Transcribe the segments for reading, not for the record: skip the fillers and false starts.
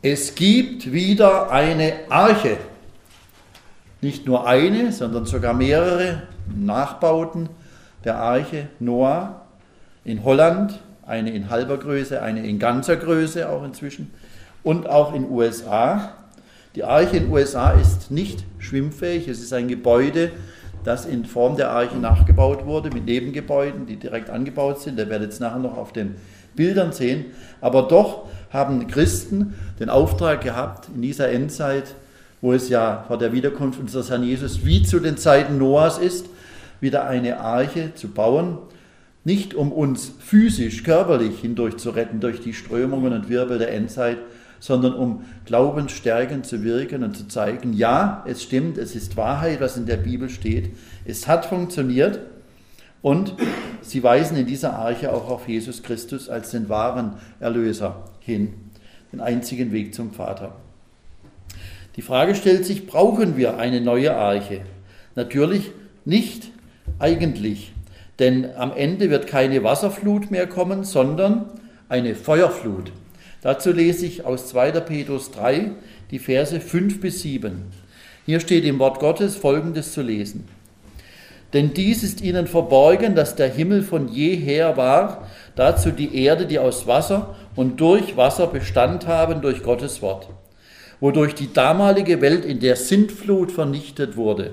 Es gibt wieder eine Arche. Nicht nur eine, sondern sogar mehrere Nachbauten der Arche Noah in Holland, eine in halber Größe, eine in ganzer Größe auch inzwischen und auch in USA. Die Arche in den USA ist nicht schwimmfähig, es ist ein Gebäude, das in Form der Arche nachgebaut wurde, mit Nebengebäuden, die direkt angebaut sind. Ihr werdet es nachher noch auf den Bildern sehen. Aber doch haben Christen den Auftrag gehabt, in dieser Endzeit, wo es ja vor der Wiederkunft unseres Herrn Jesus wie zu den Zeiten Noahs ist, wieder eine Arche zu bauen. Nicht um uns physisch, körperlich hindurch zu retten, durch die Strömungen und Wirbel der Endzeit, sondern um glaubensstärkend zu wirken und zu zeigen, ja, es stimmt, es ist Wahrheit, was in der Bibel steht. Es hat funktioniert und sie weisen in dieser Arche auch auf Jesus Christus als den wahren Erlöser hin, den einzigen Weg zum Vater. Die Frage stellt sich, brauchen wir eine neue Arche? Natürlich nicht eigentlich, denn am Ende wird keine Wasserflut mehr kommen, sondern eine Feuerflut. Dazu lese ich aus 2. Petrus 3 die Verse 5 bis 7. Hier steht im Wort Gottes Folgendes zu lesen. Denn dies ist ihnen verborgen, dass der Himmel von jeher war, dazu die Erde, die aus Wasser und durch Wasser Bestand haben durch Gottes Wort, wodurch die damalige Welt in der Sintflut vernichtet wurde.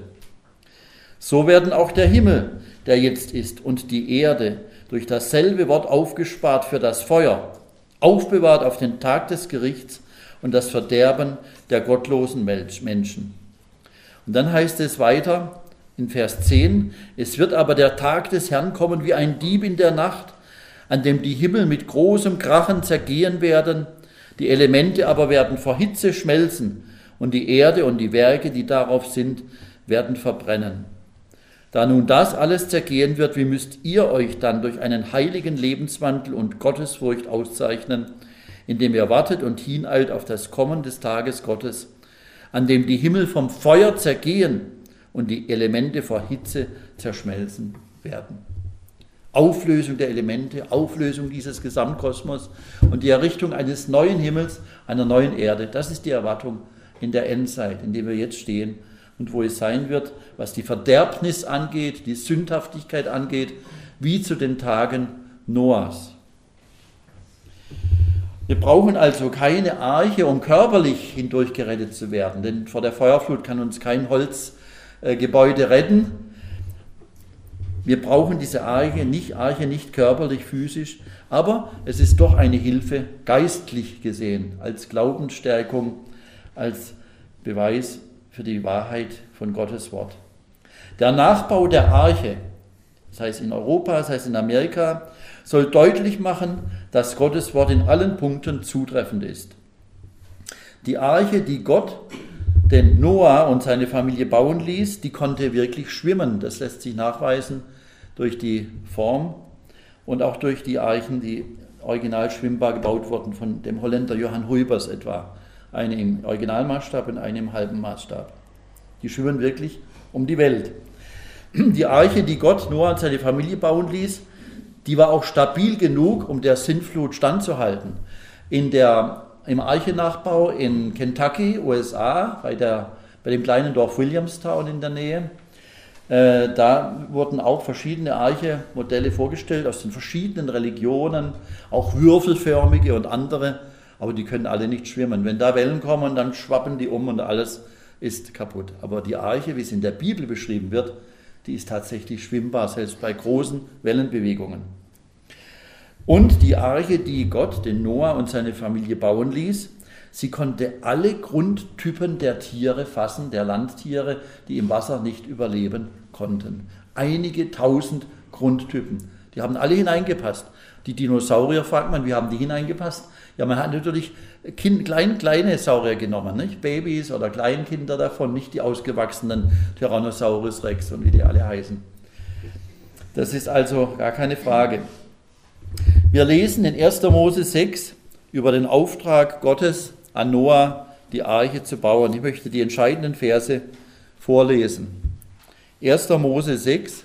So werden auch der Himmel, der jetzt ist, und die Erde durch dasselbe Wort aufgespart für das Feuer, aufbewahrt auf den Tag des Gerichts und das Verderben der gottlosen Menschen. Und dann heißt es weiter in Vers 10, es wird aber der Tag des Herrn kommen wie ein Dieb in der Nacht, an dem die Himmel mit großem Krachen zergehen werden, die Elemente aber werden vor Hitze schmelzen und die Erde und die Werke, die darauf sind, werden verbrennen. Da nun das alles zergehen wird, wie müsst ihr euch dann durch einen heiligen Lebenswandel und Gottesfurcht auszeichnen, indem ihr wartet und hineilt auf das Kommen des Tages Gottes, an dem die Himmel vom Feuer zergehen und die Elemente vor Hitze zerschmelzen werden. Auflösung der Elemente, Auflösung dieses Gesamtkosmos und die Errichtung eines neuen Himmels, einer neuen Erde. Das ist die Erwartung in der Endzeit, in der wir jetzt stehen und wo es sein wird, was die Verderbnis angeht, die Sündhaftigkeit angeht, wie zu den Tagen Noahs. Wir brauchen also keine Arche, um körperlich hindurch gerettet zu werden, denn vor der Feuerflut kann uns kein Holzgebäude retten. Wir brauchen diese Arche nicht körperlich, physisch, aber es ist doch eine Hilfe geistlich gesehen, als Glaubensstärkung, als Beweis für die Wahrheit von Gottes Wort. Der Nachbau der Arche, das heißt in Europa, das heißt in Amerika, soll deutlich machen, dass Gottes Wort in allen Punkten zutreffend ist. Die Arche, die Gott den Noah und seine Familie bauen ließ, die konnte wirklich schwimmen. Das lässt sich nachweisen durch die Form und auch durch die Archen, die original schwimmbar gebaut wurden von dem Holländer Johann Huybers etwa. Eine im Originalmaßstab und eine im halben Maßstab. Die schwimmen wirklich um die Welt. Die Arche, die Gott Noah und seine Familie bauen ließ, die war auch stabil genug, um der Sintflut standzuhalten. Im Archennachbau in Kentucky, USA, bei dem kleinen Dorf Williamstown in der Nähe, da wurden auch verschiedene Arche-Modelle vorgestellt aus den verschiedenen Religionen, auch würfelförmige und andere, aber die können alle nicht schwimmen. Wenn da Wellen kommen, dann schwappen die um und alles ist kaputt. Aber die Arche, wie es in der Bibel beschrieben wird, die ist tatsächlich schwimmbar, selbst bei großen Wellenbewegungen. Und die Arche, die Gott, den Noah und seine Familie bauen ließ, sie konnte alle Grundtypen der Tiere fassen, der Landtiere, die im Wasser nicht überleben konnten. Einige tausend Grundtypen. Die haben alle hineingepasst. Die Dinosaurier, fragt man, wie haben die hineingepasst? Ja, man hat natürlich kleine Saurier genommen, nicht? Babys oder Kleinkinder davon, nicht die ausgewachsenen Tyrannosaurus Rex und wie die alle heißen. Das ist also gar keine Frage. Wir lesen in 1. Mose 6 über den Auftrag Gottes an Noah, die Arche zu bauen. Ich möchte die entscheidenden Verse vorlesen. 1. Mose 6,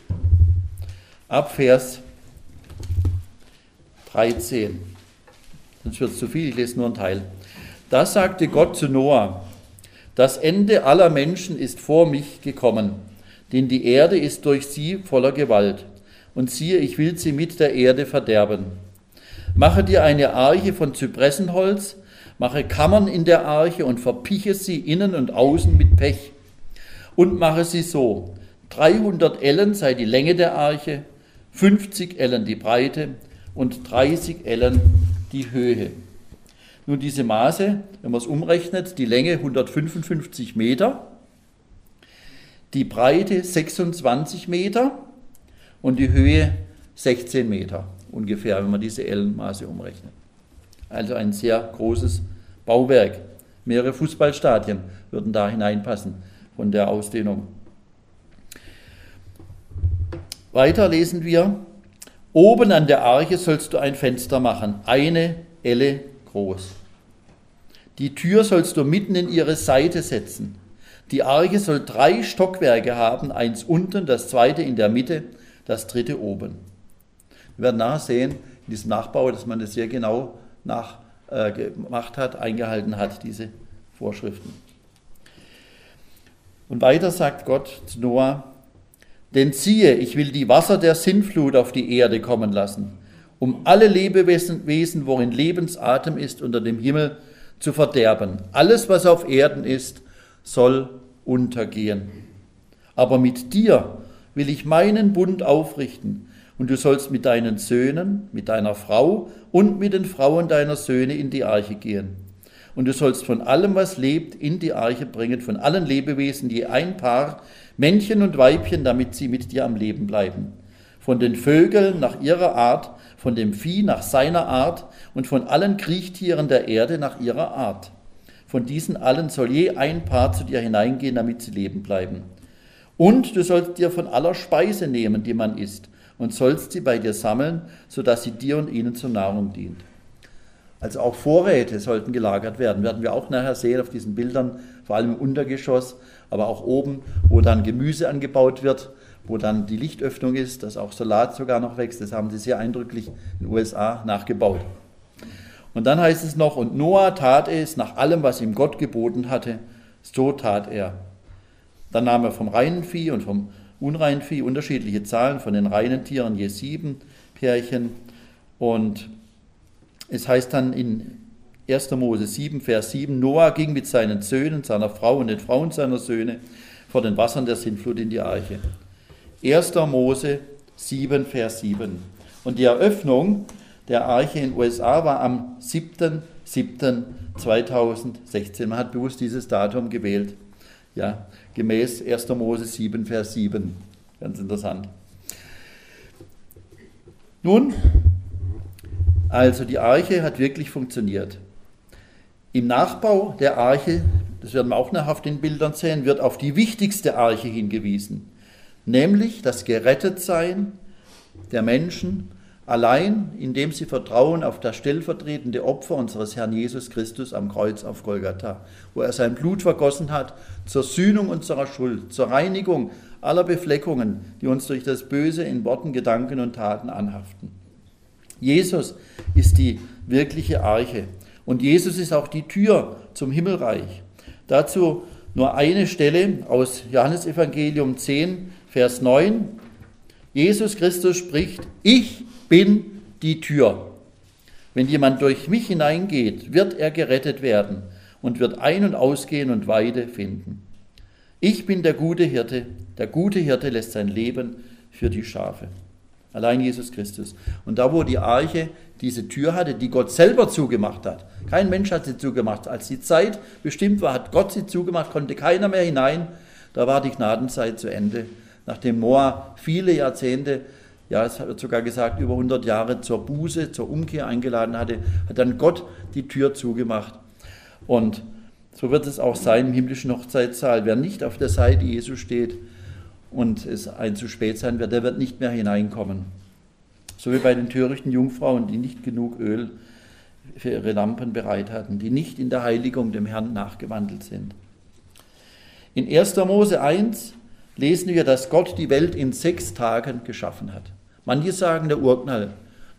ab Vers 13. Sonst wird es zu viel, ich lese nur einen Teil. Da sagte Gott zu Noah: Das Ende aller Menschen ist vor mich gekommen, denn die Erde ist durch sie voller Gewalt. Und siehe, ich will sie mit der Erde verderben. Mache dir eine Arche von Zypressenholz, mache Kammern in der Arche und verpiche sie innen und außen mit Pech. Und mache sie so: 300 Ellen sei die Länge der Arche, 50 Ellen die Breite und 30 Ellen die Höhe. Nun diese Maße, wenn man es umrechnet, die Länge 155 Meter, die Breite 26 Meter und die Höhe 16 Meter ungefähr, wenn man diese Ellenmaße umrechnet. Also ein sehr großes Bauwerk. Mehrere Fußballstadien würden da hineinpassen von der Ausdehnung. Weiter lesen wir: Oben an der Arche sollst du ein Fenster machen, 1 Elle groß. Die Tür sollst du mitten in ihre Seite setzen. Die Arche soll 3 Stockwerke haben, 1 unten, das 2. in der Mitte, das 3. oben. Wir werden nachher sehen, in diesem Nachbau, dass man das sehr genau gemacht hat, eingehalten hat, diese Vorschriften. Und weiter sagt Gott zu Noah: Denn siehe, ich will die Wasser der Sintflut auf die Erde kommen lassen, um alle Lebewesen, worin Lebensatem ist, unter dem Himmel zu verderben. Alles, was auf Erden ist, soll untergehen. Aber mit dir will ich meinen Bund aufrichten, und du sollst mit deinen Söhnen, mit deiner Frau und mit den Frauen deiner Söhne in die Arche gehen. Und du sollst von allem, was lebt, in die Arche bringen, von allen Lebewesen je ein Paar, Männchen und Weibchen, damit sie mit dir am Leben bleiben. Von den Vögeln nach ihrer Art, von dem Vieh nach seiner Art und von allen Kriechtieren der Erde nach ihrer Art. Von diesen allen soll je ein Paar zu dir hineingehen, damit sie leben bleiben. Und du sollst dir von aller Speise nehmen, die man isst, und sollst sie bei dir sammeln, sodass sie dir und ihnen zur Nahrung dient. Also auch Vorräte sollten gelagert werden, werden wir auch nachher sehen auf diesen Bildern, vor allem im Untergeschoss, aber auch oben, wo dann Gemüse angebaut wird, wo dann die Lichtöffnung ist, dass auch Salat sogar noch wächst. Das haben sie sehr eindrücklich in den USA nachgebaut. Und dann heißt es noch: Und Noah tat es nach allem, was ihm Gott geboten hatte, so tat er. Dann nahm er vom reinen Vieh und vom unreinen Vieh unterschiedliche Zahlen, von den reinen Tieren je 7 Pärchen. Und es heißt dann in 1. Mose 7, Vers 7, Noah ging mit seinen Söhnen, seiner Frau und den Frauen seiner Söhne vor den Wassern der Sintflut in die Arche. 1. Mose 7, Vers 7. Und die Eröffnung der Arche in den USA war am 7.7.2016. Man hat bewusst dieses Datum gewählt. Ja, gemäß 1. Mose 7, Vers 7. Ganz interessant. Nun, also die Arche hat wirklich funktioniert. Im Nachbau der Arche, das werden wir auch nachher auf den Bildern sehen, wird auf die wichtigste Arche hingewiesen, nämlich das Gerettetsein der Menschen, allein indem sie vertrauen auf das stellvertretende Opfer unseres Herrn Jesus Christus am Kreuz auf Golgatha, wo er sein Blut vergossen hat zur Sühnung unserer Schuld, zur Reinigung aller Befleckungen, die uns durch das Böse in Worten, Gedanken und Taten anhaften. Jesus ist die wirkliche Arche und Jesus ist auch die Tür zum Himmelreich. Dazu nur eine Stelle aus Johannesevangelium 10, Vers 9. Jesus Christus spricht: Ich bin die Tür. Wenn jemand durch mich hineingeht, wird er gerettet werden und wird ein- und ausgehen und Weide finden. Ich bin der gute Hirte. Der gute Hirte lässt sein Leben für die Schafe. Allein Jesus Christus. Und da, wo die Arche diese Tür hatte, die Gott selber zugemacht hat, kein Mensch hat sie zugemacht. Als die Zeit bestimmt war, hat Gott sie zugemacht, konnte keiner mehr hinein. Da war die Gnadenzeit zu Ende. Nachdem Noah viele Jahrzehnte, ja, es wird sogar gesagt, über 100 Jahre zur Buße, zur Umkehr eingeladen hatte, hat dann Gott die Tür zugemacht. Und so wird es auch sein im himmlischen Hochzeitssaal. Wer nicht auf der Seite Jesu steht und es ein zu spät sein wird, der wird nicht mehr hineinkommen. So wie bei den törichten Jungfrauen, die nicht genug Öl für ihre Lampen bereit hatten, die nicht in der Heiligung dem Herrn nachgewandelt sind. In 1. Mose 1 lesen wir, dass Gott die Welt in 6 Tagen geschaffen hat. Manche sagen der Urknall.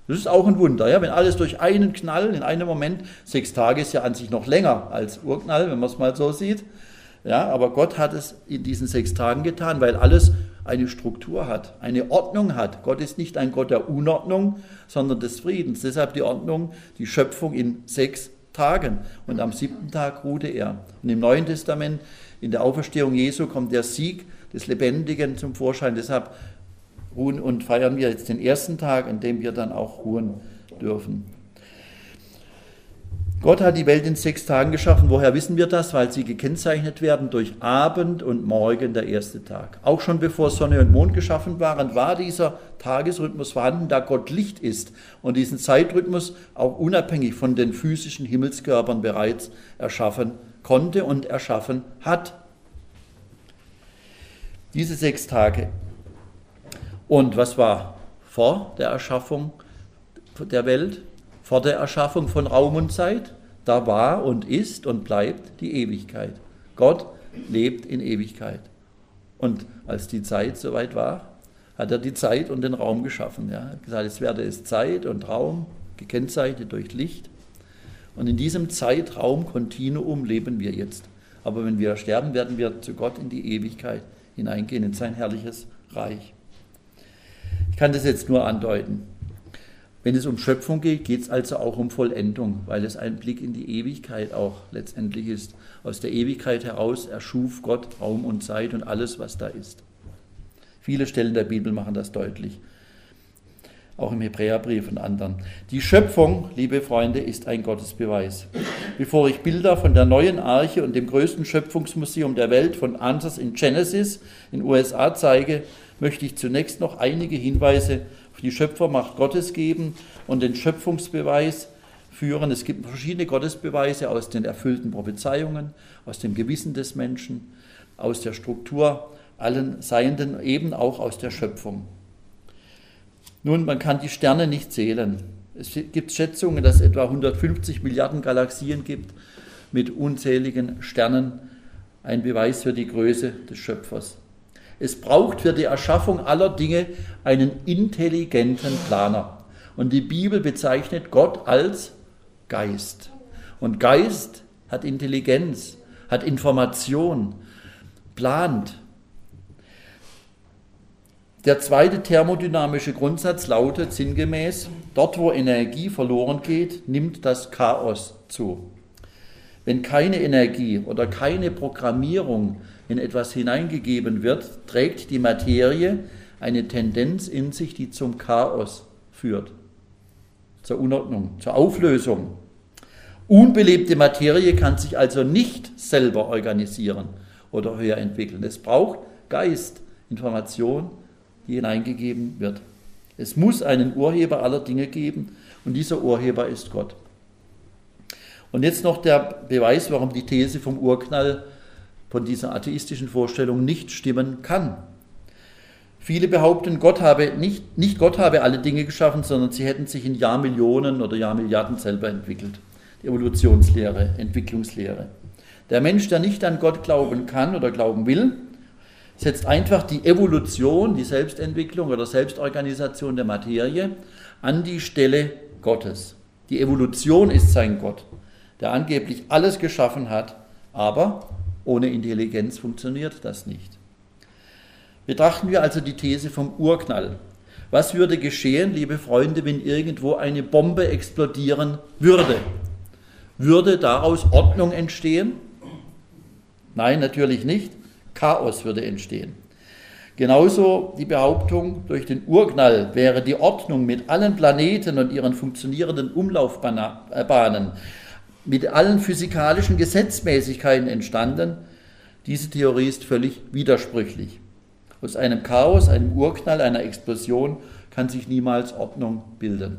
Das ist auch ein Wunder, ja? Wenn alles durch einen Knall in einem Moment, 6 Tage ist ja an sich noch länger als Urknall, wenn man es mal so sieht. Ja, aber Gott hat es in diesen 6 Tagen getan, weil alles eine Struktur hat, eine Ordnung hat. Gott ist nicht ein Gott der Unordnung, sondern des Friedens. Deshalb die Ordnung, die Schöpfung in 6 Tagen. Und am 7. Tag ruhte er. Und im Neuen Testament, in der Auferstehung Jesu, kommt der Sieg des Lebendigen zum Vorschein. Deshalb ruhen und feiern wir jetzt den ersten Tag, an dem wir dann auch ruhen dürfen. Gott hat die Welt in 6 Tagen geschaffen. Woher wissen wir das? Weil sie gekennzeichnet werden durch Abend und Morgen, der erste Tag. Auch schon bevor Sonne und Mond geschaffen waren, war dieser Tagesrhythmus vorhanden, da Gott Licht ist und diesen Zeitrhythmus auch unabhängig von den physischen Himmelskörpern bereits erschaffen konnte und erschaffen hat. Diese 6 Tage. Und was war vor der Erschaffung der Welt? Vor der Erschaffung von Raum und Zeit, da war und ist und bleibt die Ewigkeit. Gott lebt in Ewigkeit. Und als die Zeit soweit war, hat er die Zeit und den Raum geschaffen. Ja. Er hat gesagt, es werde es Zeit und Raum, gekennzeichnet durch Licht. Und in diesem Zeitraum-Kontinuum leben wir jetzt. Aber wenn wir sterben, werden wir zu Gott in die Ewigkeit hineingehen, in sein herrliches Reich. Ich kann das jetzt nur andeuten. Wenn es um Schöpfung geht, geht es also auch um Vollendung, weil es ein Blick in die Ewigkeit auch letztendlich ist. Aus der Ewigkeit heraus erschuf Gott Raum und Zeit und alles, was da ist. Viele Stellen der Bibel machen das deutlich, auch im Hebräerbrief und anderen. Die Schöpfung, liebe Freunde, ist ein Gottesbeweis. Bevor ich Bilder von der neuen Arche und dem größten Schöpfungsmuseum der Welt von Answers in Genesis in den USA zeige, möchte ich zunächst noch einige Hinweise auf die Schöpfermacht Gottes geben und den Schöpfungsbeweis führen. Es gibt verschiedene Gottesbeweise aus den erfüllten Prophezeiungen, aus dem Gewissen des Menschen, aus der Struktur allen Seienden, eben auch aus der Schöpfung. Nun, man kann die Sterne nicht zählen. Es gibt Schätzungen, dass es etwa 150 Milliarden Galaxien gibt mit unzähligen Sternen. Ein Beweis für die Größe des Schöpfers. Es braucht für die Erschaffung aller Dinge einen intelligenten Planer. Und die Bibel bezeichnet Gott als Geist. Und Geist hat Intelligenz, hat Information, plant. Der zweite thermodynamische Grundsatz lautet sinngemäß, dort wo Energie verloren geht, nimmt das Chaos zu. Wenn keine Energie oder keine Programmierung in etwas hineingegeben wird, trägt die Materie eine Tendenz in sich, die zum Chaos führt, zur Unordnung, zur Auflösung. Unbelebte Materie kann sich also nicht selber organisieren oder höher entwickeln. Es braucht Geist, Information, die hineingegeben wird. Es muss einen Urheber aller Dinge geben und dieser Urheber ist Gott. Und jetzt noch der Beweis, warum die These vom Urknall von dieser atheistischen Vorstellung nicht stimmen kann. Viele behaupten, nicht Gott habe alle Dinge geschaffen, sondern sie hätten sich in Jahrmillionen oder Jahrmilliarden selber entwickelt. Die Evolutionslehre, Entwicklungslehre. Der Mensch, der nicht an Gott glauben kann oder glauben will, setzt einfach die Evolution, die Selbstentwicklung oder Selbstorganisation der Materie an die Stelle Gottes. Die Evolution ist sein Gott, der angeblich alles geschaffen hat, aber ohne Intelligenz funktioniert das nicht. Betrachten wir also die These vom Urknall. Was würde geschehen, liebe Freunde, wenn irgendwo eine Bombe explodieren würde? Würde daraus Ordnung entstehen? Nein, natürlich nicht. Chaos würde entstehen. Genauso die Behauptung, durch den Urknall wäre die Ordnung mit allen Planeten und ihren funktionierenden Umlaufbahnen, mit allen physikalischen Gesetzmäßigkeiten entstanden. Diese Theorie ist völlig widersprüchlich. Aus einem Chaos, einem Urknall, einer Explosion kann sich niemals Ordnung bilden.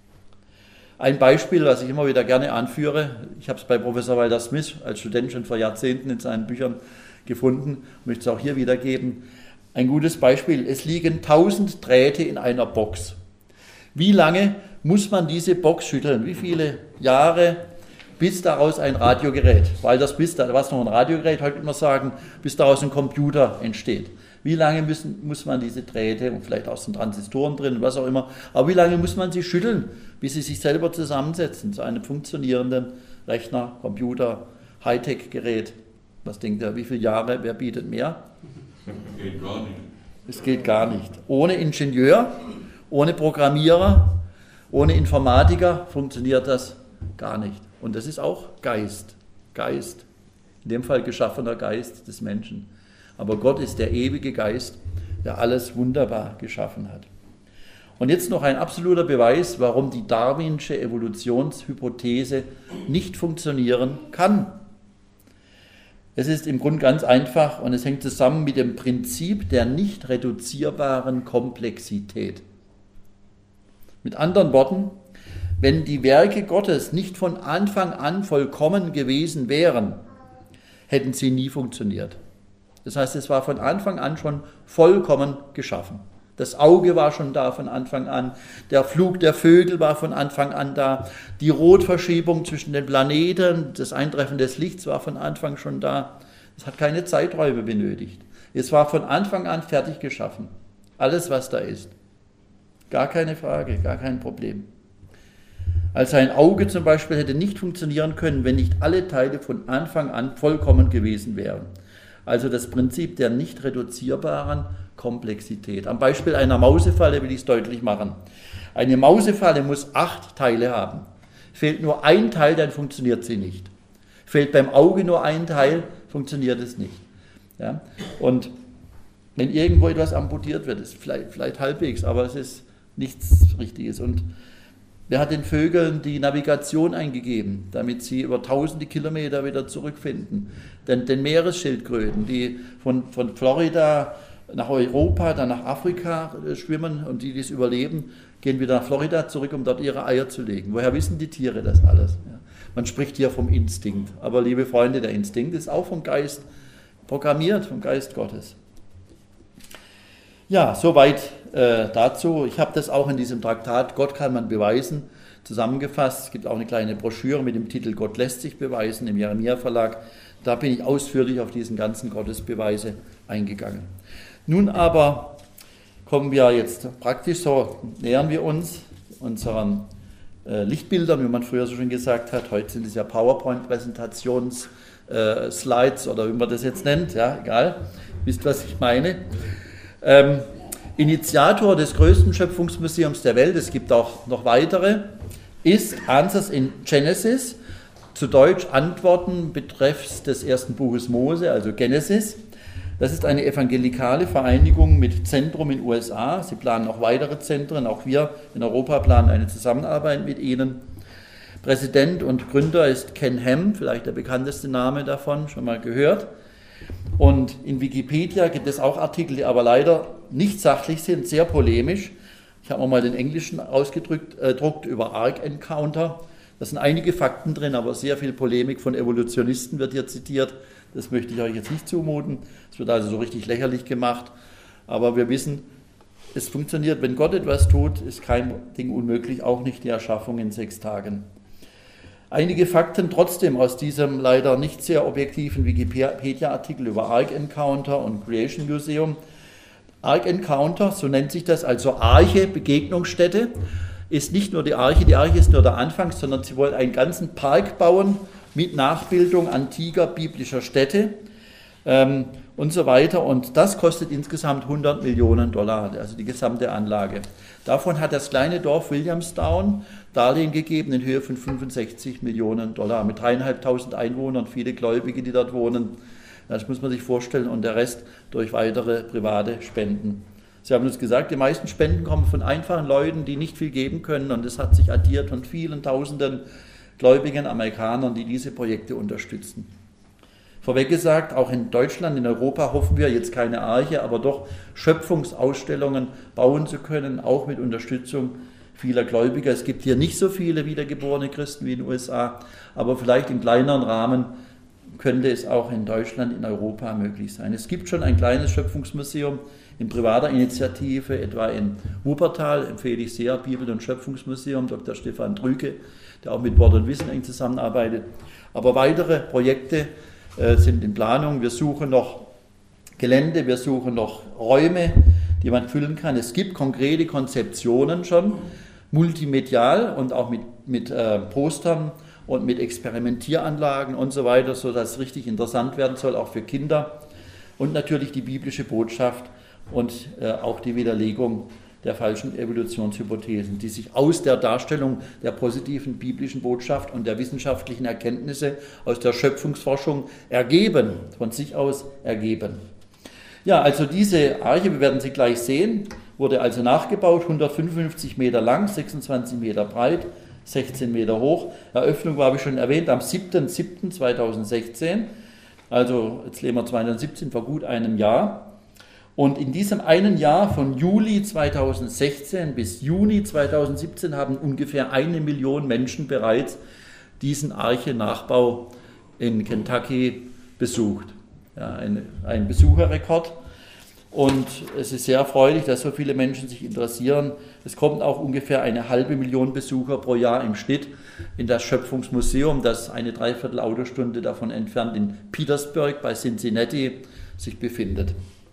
Ein Beispiel, was ich immer wieder gerne anführe, ich habe es bei Professor Walter Smith als Student schon vor Jahrzehnten in seinen Büchern gefunden, möchte es auch hier wiedergeben. Ein gutes Beispiel, es liegen 1000 Drähte in einer Box. Wie lange muss man diese Box schütteln? Wie viele Jahre, bis daraus ein Radiogerät, Walter Smith, da war es noch ein Radiogerät, heute würde man sagen, bis daraus ein Computer entsteht. Wie lange muss man diese Drähte, und vielleicht auch sind Transistoren drin, was auch immer, aber wie lange muss man sie schütteln, bis sie sich selber zusammensetzen zu einem funktionierenden Rechner, Computer, Hightech-Gerät? Was denkt ihr, wie viele Jahre, wer bietet mehr? Geht gar nicht. Es geht gar nicht. Ohne Ingenieur, ohne Programmierer, ohne Informatiker funktioniert das gar nicht. Und das ist auch Geist. Geist. In dem Fall geschaffener Geist des Menschen. Aber Gott ist der ewige Geist, der alles wunderbar geschaffen hat. Und jetzt noch ein absoluter Beweis, warum die darwinsche Evolutionshypothese nicht funktionieren kann. Es ist im Grunde ganz einfach und es hängt zusammen mit dem Prinzip der nicht reduzierbaren Komplexität. Mit anderen Worten, wenn die Werke Gottes nicht von Anfang an vollkommen gewesen wären, hätten sie nie funktioniert. Das heißt, es war von Anfang an schon vollkommen geschaffen. Das Auge war schon da von Anfang an, der Flug der Vögel war von Anfang an da, die Rotverschiebung zwischen den Planeten, das Eintreffen des Lichts war von Anfang schon da. Es hat keine Zeiträume benötigt. Es war von Anfang an fertig geschaffen. Alles, was da ist. Gar keine Frage, gar kein Problem. Also ein Auge zum Beispiel hätte nicht funktionieren können, wenn nicht alle Teile von Anfang an vollkommen gewesen wären. Also das Prinzip der nicht reduzierbaren Komplexität. Am Beispiel einer Mausefalle will ich es deutlich machen. Eine Mausefalle muss 8 Teile haben. Fehlt nur ein Teil, dann funktioniert sie nicht. Fehlt beim Auge nur ein Teil, funktioniert es nicht. Ja? Und wenn irgendwo etwas amputiert wird, ist vielleicht halbwegs, aber es ist nichts Richtiges. Und wer hat den Vögeln die Navigation eingegeben, damit sie über tausende Kilometer wieder zurückfinden? Den Meeresschildkröten, die von Florida nach Europa, dann nach Afrika schwimmen und die das überleben, gehen wieder nach Florida zurück, um dort ihre Eier zu legen. Woher wissen die Tiere das alles? Ja. Man spricht hier vom Instinkt. Aber liebe Freunde, der Instinkt ist auch vom Geist programmiert, vom Geist Gottes. Ja, soweit dazu. Ich habe das auch in diesem Traktat Gott kann man beweisen zusammengefasst. Es gibt auch eine kleine Broschüre mit dem Titel Gott lässt sich beweisen im Jeremia Verlag. Da bin ich ausführlich auf diesen ganzen Gottesbeweise eingegangen. Nun aber kommen wir jetzt praktisch so, nähern wir uns unseren Lichtbildern, wie man früher so schön gesagt hat. Heute sind es ja PowerPoint-Präsentations- Slides oder wie man das jetzt nennt, ja, egal, wisst, was ich meine. Initiator des größten Schöpfungsmuseums der Welt, es gibt auch noch weitere, ist Answers in Genesis, zu Deutsch Antworten betreffs des ersten Buches Mose, also Genesis. Das ist eine evangelikale Vereinigung mit Zentrum in den USA. Sie planen auch weitere Zentren, auch wir in Europa planen eine Zusammenarbeit mit ihnen. Präsident und Gründer ist Ken Ham, vielleicht der bekannteste Name davon, schon mal gehört. Und in Wikipedia gibt es auch Artikel, die aber leider nicht sachlich sind, sehr polemisch. Ich habe mal den englischen ausgedruckt über Ark Encounter. Da sind einige Fakten drin, aber sehr viel Polemik von Evolutionisten wird hier zitiert. Das möchte ich euch jetzt nicht zumuten. Es wird also so richtig lächerlich gemacht. Aber wir wissen, es funktioniert. Wenn Gott etwas tut, ist kein Ding unmöglich, auch nicht die Erschaffung in 6 Tagen. Einige Fakten trotzdem aus diesem leider nicht sehr objektiven Wikipedia-Artikel über Ark Encounter und Creation Museum. Ark Encounter, so nennt sich das, also Arche, Begegnungsstätte, ist nicht nur die Arche ist nur der Anfang, sondern sie wollen einen ganzen Park bauen mit Nachbildung antiker biblischer Städte und so weiter. Und das kostet insgesamt $100 Millionen, also die gesamte Anlage. Davon hat das kleine Dorf Williamstown Darlehen gegeben in Höhe von $65 Millionen mit 3.500 Einwohnern, viele Gläubige, die dort wohnen. Das muss man sich vorstellen und der Rest durch weitere private Spenden. Sie haben uns gesagt, die meisten Spenden kommen von einfachen Leuten, die nicht viel geben können und es hat sich addiert von vielen Tausenden gläubigen Amerikanern, die diese Projekte unterstützen. Vorweg gesagt, auch in Deutschland, in Europa hoffen wir jetzt keine Arche, aber doch Schöpfungsausstellungen bauen zu können, auch mit Unterstützung vieler Gläubiger. Es gibt hier nicht so viele wiedergeborene Christen wie in den USA, aber vielleicht im kleineren Rahmen könnte es auch in Deutschland, in Europa möglich sein. Es gibt schon ein kleines Schöpfungsmuseum in privater Initiative, etwa in Wuppertal, empfehle ich sehr, Bibel- und Schöpfungsmuseum, Dr. Stefan Trüke, der auch mit Wort und Wissen eng zusammenarbeitet. Aber weitere Projekte sind in Planung. Wir suchen noch Gelände, wir suchen noch Räume, die man füllen kann. Es gibt konkrete Konzeptionen schon, multimedial und auch mit Postern und mit Experimentieranlagen und so weiter, sodass es richtig interessant werden soll, auch für Kinder. Und natürlich die biblische Botschaft und auch die Widerlegung der falschen Evolutionshypothesen, die sich aus der Darstellung der positiven biblischen Botschaft und der wissenschaftlichen Erkenntnisse aus der Schöpfungsforschung ergeben, von sich aus ergeben. Ja, also diese Arche, wir werden sie gleich sehen, wurde also nachgebaut, 155 Meter lang, 26 Meter breit, 16 Meter hoch. Eröffnung war, wie schon erwähnt, am 7.7.2016, also jetzt leben wir 2017, vor gut einem Jahr. Und in diesem einen Jahr von Juli 2016 bis Juni 2017 haben ungefähr 1 Million Menschen bereits diesen Arche-Nachbau in Kentucky besucht. Ja, ein Besucherrekord. Und es ist sehr erfreulich, dass so viele Menschen sich interessieren. Es kommt auch ungefähr 500.000 Besucher pro Jahr im Schnitt in das Schöpfungsmuseum, das eine Dreiviertel Autostunde davon entfernt in Petersburg bei Cincinnati sich befindet.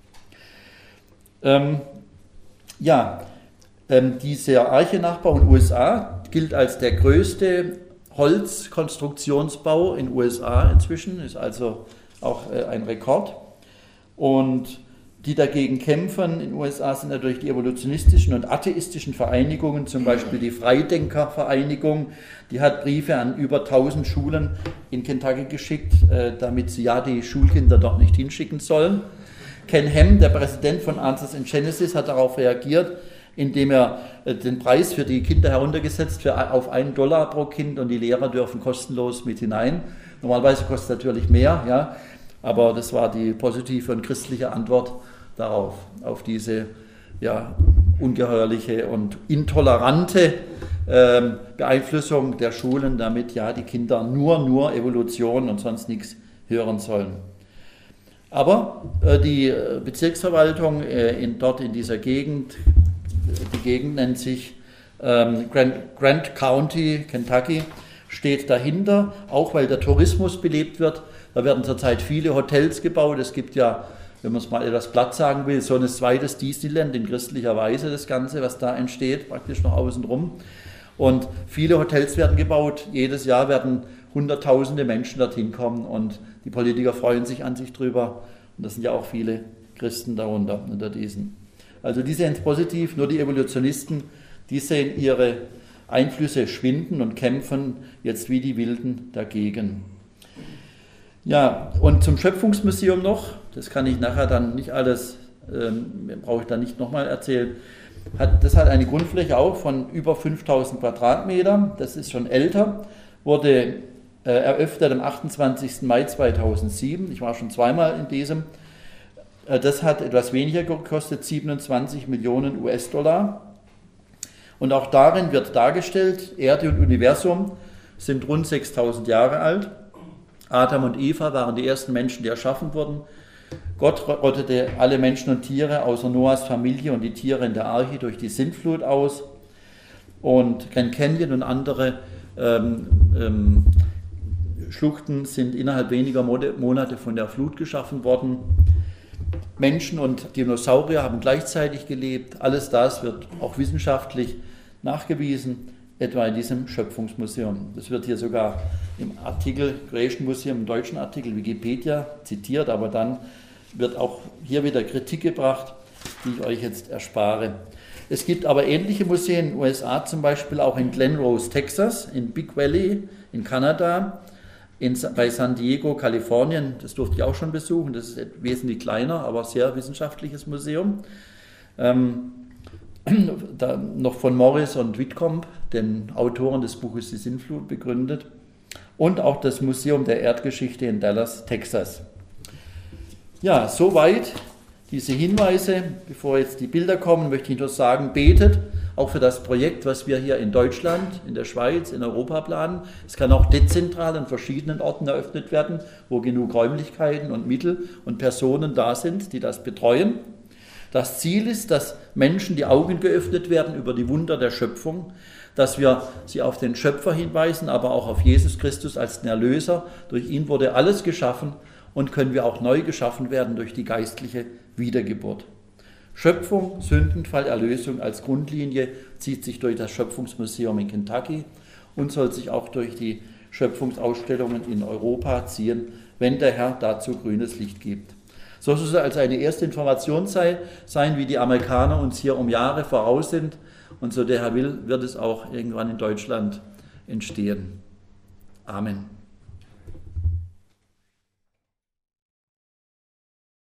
Dieser Arche-Nachbau in den USA gilt als der größte Holzkonstruktionsbau in den USA inzwischen, ist also auch ein Rekord. Und die dagegen kämpfen in den USA sind natürlich die evolutionistischen und atheistischen Vereinigungen, zum Beispiel die Freidenkervereinigung, die hat Briefe an über 1000 Schulen in Kentucky geschickt, damit sie ja die Schulkinder dort nicht hinschicken sollen. Ken Ham, der Präsident von Answers in Genesis, hat darauf reagiert, indem er den Preis für die Kinder heruntergesetzt auf $1 pro Kind und die Lehrer dürfen kostenlos mit hinein. Normalerweise kostet es natürlich mehr, ja, aber das war die positive und christliche Antwort darauf, auf diese ungeheuerliche und intolerante Beeinflussung der Schulen, damit ja die Kinder nur Evolution und sonst nichts hören sollen. Aber die Bezirksverwaltung dort in dieser Gegend, die Gegend nennt sich Grant County, Kentucky, steht dahinter, auch weil der Tourismus belebt wird. Da werden zurzeit viele Hotels gebaut. Es gibt ja, wenn man es mal etwas platt sagen will, so ein zweites Disneyland in christlicher Weise, das Ganze, was da entsteht, praktisch noch außenrum. Und viele Hotels werden gebaut. Jedes Jahr werden Hunderttausende Menschen dorthin kommen und die Politiker freuen sich an sich drüber. Und das sind ja auch viele Christen darunter, unter diesen. Also die sehen es positiv, nur die Evolutionisten, die sehen ihre Einflüsse schwinden und kämpfen jetzt wie die Wilden dagegen. Ja, und zum Schöpfungsmuseum noch, das kann ich nachher dann nicht alles, brauche ich dann nicht nochmal erzählen. Das hat eine Grundfläche auch von über 5000 Quadratmetern, das ist schon älter, wurde eröffnet am 28. Mai 2007. Ich war schon zweimal in diesem. Das hat etwas weniger gekostet, 27 Millionen US-Dollar. Und auch darin wird dargestellt, Erde und Universum sind rund 6000 Jahre alt. Adam und Eva waren die ersten Menschen, die erschaffen wurden. Gott rottete alle Menschen und Tiere außer Noahs Familie und die Tiere in der Arche durch die Sintflut aus. Und Grand Canyon und andere Schluchten sind innerhalb weniger Monate von der Flut geschaffen worden. Menschen und Dinosaurier haben gleichzeitig gelebt. Alles das wird auch wissenschaftlich nachgewiesen, etwa in diesem Schöpfungsmuseum. Das wird hier sogar im Artikel Creation Museum, im deutschen Artikel Wikipedia zitiert, aber dann wird auch hier wieder Kritik gebracht, die ich euch jetzt erspare. Es gibt aber ähnliche Museen in den USA, zum Beispiel auch in Glen Rose, Texas, in Big Valley, in Kanada, bei San Diego, Kalifornien, das durfte ich auch schon besuchen, das ist wesentlich kleiner, aber sehr wissenschaftliches Museum. Da noch von Morris und Whitcomb, den Autoren des Buches Die Sintflut, begründet. Und auch das Museum der Erdgeschichte in Dallas, Texas. Ja, soweit diese Hinweise. Bevor jetzt die Bilder kommen, möchte ich nur sagen, betet auch für das Projekt, was wir hier in Deutschland, in der Schweiz, in Europa planen. Es kann auch dezentral an verschiedenen Orten eröffnet werden, wo genug Räumlichkeiten und Mittel und Personen da sind, die das betreuen. Das Ziel ist, dass Menschen die Augen geöffnet werden über die Wunder der Schöpfung, dass wir sie auf den Schöpfer hinweisen, aber auch auf Jesus Christus als den Erlöser. Durch ihn wurde alles geschaffen und können wir auch neu geschaffen werden durch die geistliche Wiedergeburt. Schöpfung, Sündenfall, Erlösung als Grundlinie zieht sich durch das Schöpfungsmuseum in Kentucky und soll sich auch durch die Schöpfungsausstellungen in Europa ziehen, wenn der Herr dazu grünes Licht gibt. So soll es also eine erste Information sein, wie die Amerikaner uns hier um Jahre voraus sind. Und so der Herr will, wird es auch irgendwann in Deutschland entstehen. Amen.